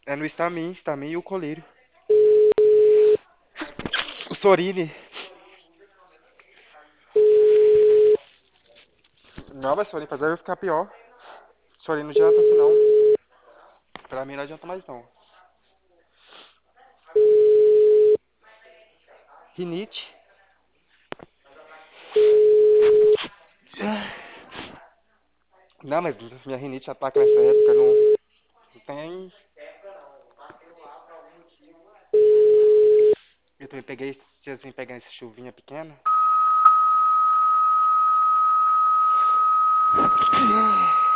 É no Stamin e o colírio. O Sorine. Não, mas Sorine fazer vai ficar pior. Sorine não adianta assim não. Pra mim não adianta mais não. Rinite. Não, mas minha rinite ataca nessa época, não tem. Eu também peguei, se assim, pegando essa chuvinha pequena.